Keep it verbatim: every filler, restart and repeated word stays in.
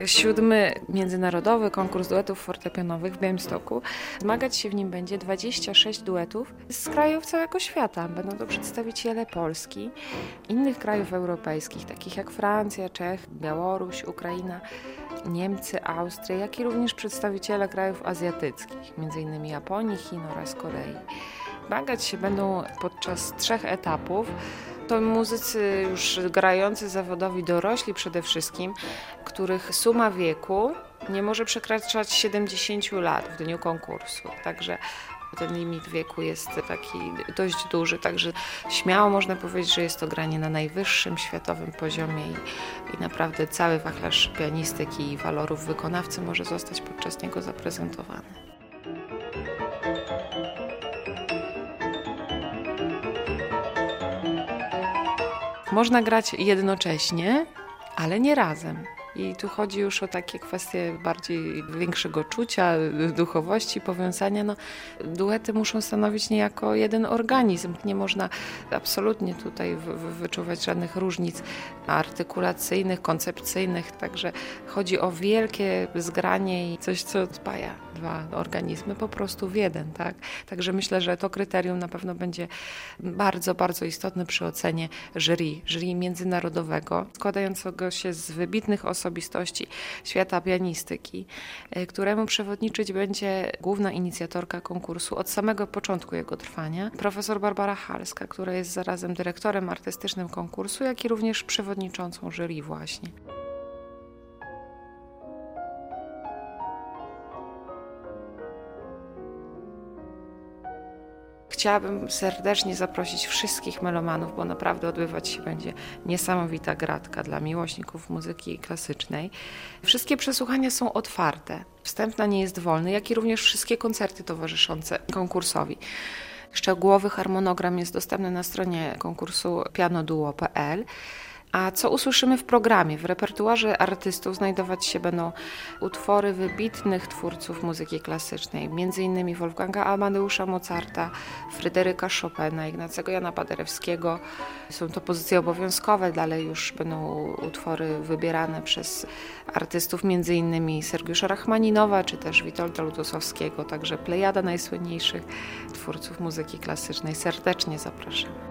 Siódmy międzynarodowy konkurs duetów fortepianowych w Białymstoku. Zmagać się w nim będzie dwadzieścia sześć duetów z krajów całego świata. Będą to przedstawiciele Polski, innych krajów europejskich, takich jak Francja, Czech, Białoruś, Ukraina, Niemcy, Austria, jak i również przedstawiciele krajów azjatyckich, m.in. Japonii, Chin oraz Korei. Zmagać się będą podczas trzech etapów. To muzycy już grający zawodowi, dorośli przede wszystkim, których suma wieku nie może przekraczać siedemdziesięciu lat w dniu konkursu. Także ten limit wieku jest taki dość duży, także śmiało można powiedzieć, że jest to granie na najwyższym światowym poziomie i, i naprawdę cały wachlarz pianistyki i walorów wykonawcy może zostać podczas niego zaprezentowany. Można grać jednocześnie, ale nie razem. I tu chodzi już o takie kwestie bardziej większego czucia, duchowości, powiązania. No, duety muszą stanowić niejako jeden organizm. Nie można absolutnie tutaj wy- wy- wyczuwać żadnych różnic artykulacyjnych, koncepcyjnych. Także chodzi o wielkie zgranie i coś, co spaja dwa organizmy po prostu w jeden. Tak? Także myślę, że to kryterium na pewno będzie bardzo, bardzo istotne przy ocenie jury, jury międzynarodowego, składającego się z wybitnych osób, osobistości świata pianistyki, któremu przewodniczyć będzie główna inicjatorka konkursu od samego początku jego trwania, profesor Barbara Halska, która jest zarazem dyrektorem artystycznym konkursu, jak i również przewodniczącą jury właśnie. Chciałabym serdecznie zaprosić wszystkich melomanów, bo naprawdę odbywać się będzie niesamowita gratka dla miłośników muzyki klasycznej. Wszystkie przesłuchania są otwarte. Wstęp na nie jest wolny, jak i również wszystkie koncerty towarzyszące konkursowi. Szczegółowy harmonogram jest dostępny na stronie konkursu pianoduo kropka p l. A co usłyszymy w programie? W repertuarze artystów znajdować się będą utwory wybitnych twórców muzyki klasycznej, m.in. Wolfganga Amadeusza Mozarta, Fryderyka Chopina, Ignacego Jana Paderewskiego. Są to pozycje obowiązkowe, dalej już będą utwory wybierane przez artystów, m.in. Sergiusza Rachmaninowa czy też Witolda Lutosowskiego, także plejada najsłynniejszych twórców muzyki klasycznej. Serdecznie zapraszam.